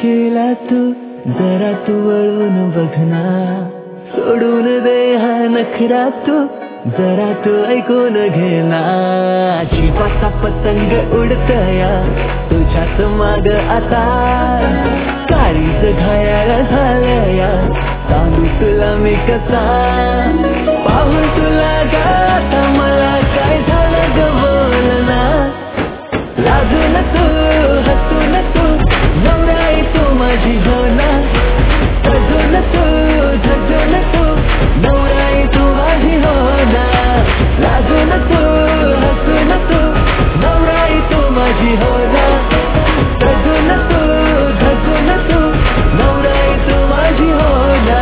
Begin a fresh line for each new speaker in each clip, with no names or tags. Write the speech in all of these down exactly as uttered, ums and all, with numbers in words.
करशीला तू जरा तू वळून बघ ना, सोडून दे हा नखरा तू जरा तू ऐकून घे ना. जीवाचा पतंग उडतया तुझ्याच माग आता, काळीज घायाळ झालया सांगू तुला मी कसा. पाहून तुला गाता मला काय झालं ग बोल ना, लाजून तू हसून तू नवराई तू माझी हो ना, सजून तू झजून तू नवराई तू माझी हो ना, लाजून तू हसून तू नवराई तू माझी हो ना, सजून तू झजून तू नवराई तू माझी हो ना.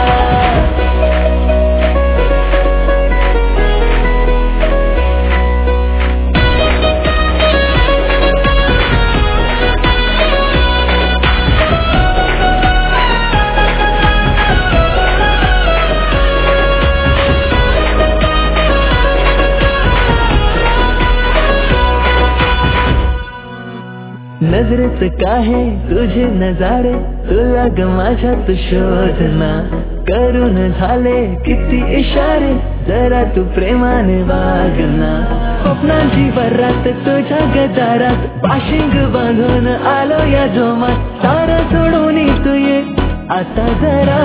नजरेच काहे तुझे नजारे तुला ग माझ्यात शोधना, करून झाले किती इशारे जरा तू प्रेमाने वागना. स्वप्नांची वरात तुझ्या गजारात पाशिंग बांधून आलो या जोमात, सारं सोडून तू ये आता जरा.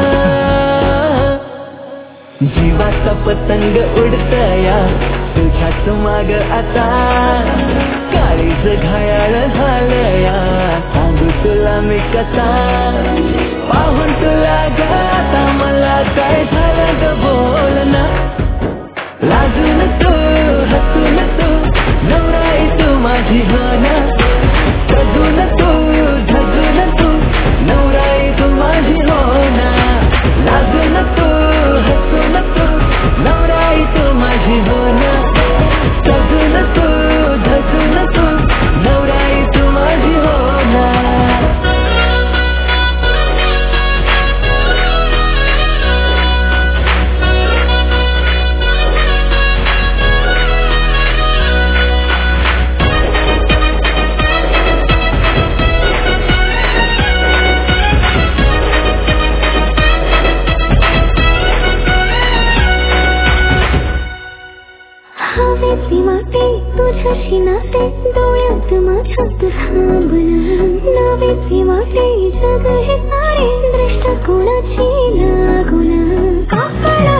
जीवाचा पतंग उडतया तुझ्याच माग आता, काळीज घायाळ झालया सांगू तुला मी कसा. पाहून तुला गाता मला काय झालं ग बोल ना, लाजून तू हसून तू नवराई तू माझी हो ना, सजून तू झजून तू नवराई तू माझी हो ना, लाजून तू हसून तू नवराई तू माझी हो ना, सजून तू झजून तू नवराई तू माझी हो ना.
हवेची वाटे तुझ्याशी नाते डोळ्यात माझ्यात थांबना, नवेची वाटे जग हे सारे दृष्ट कोणाची लागुना. काकड